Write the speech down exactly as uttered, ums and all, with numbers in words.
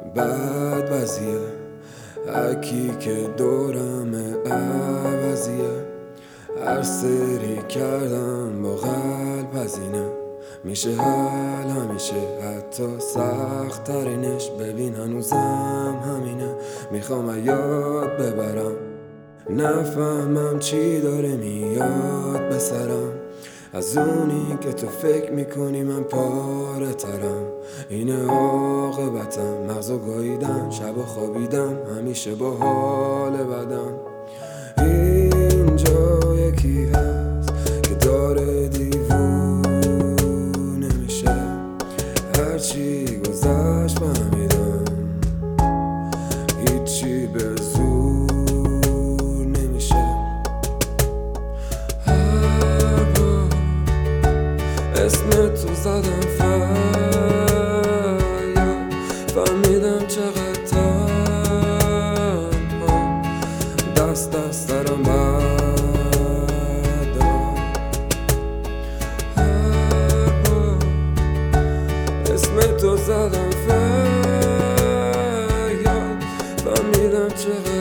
بد وضعیه، هرکی که دورمه عوضیه. هر سری کردم با قلب هزینه، میشه حل همیشه حتی سخت ترینش. ببین هنوزم همینه، میخوام یاد ببرم، نفهمم چی داره میاد به سرم. از اونی که تو فکر میکنی من پاره ترم، اینه عاقبتم. مغزو گاییدم، شب خوابیدم، همیشه با حال بدم. اینجا یکی هست که داره دیوونه میشه، هرچی گذشت فهمیدم هیچی به زور نمیشه. هر بار اسم تو زدم فریاد، فهمیدم چقدر تنها، دست دست دارم بردار. هر بار اسم تو زدم فریاد، فهمیدم چقدر